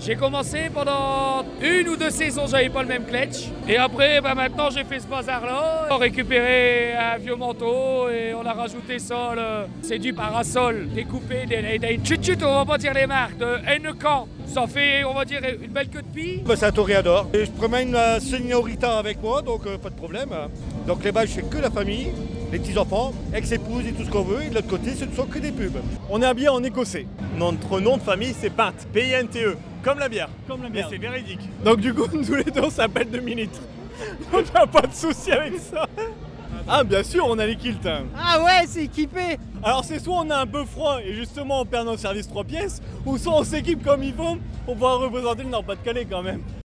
J'ai commencé pendant 1 ou 2 saisons, j'avais pas le même clutch. Et après, maintenant j'ai fait ce bazar-là. On a récupéré un vieux manteau et on a rajouté ça. C'est du parasol découpé des chut-chut, on va pas dire les marques, de Heineken. Ça fait, on va dire, une belle queue de pie. C'est un toréador. Et je promène la señorita avec moi, donc pas de problème. Donc les bâches, c'est que la famille, les petits-enfants, ex-épouses et tout ce qu'on veut. Et de l'autre côté, ce ne sont que des pubs. On est habillé en écossais. Notre nom de famille, c'est Pinte, P-I-N-T-E, comme la bière. Comme la Mais bière. c'est véridique. Donc du coup, tous les deux, on s'appelle 2 litres. On n'a pas de souci avec ça. Ah bien sûr, on a les kilts. Ah ouais, c'est équipé. Alors c'est soit on a un peu froid et justement on perd nos services 3 pièces, ou soit on s'équipe comme il faut pour pouvoir représenter le Nord-Pas-de-Calais quand même.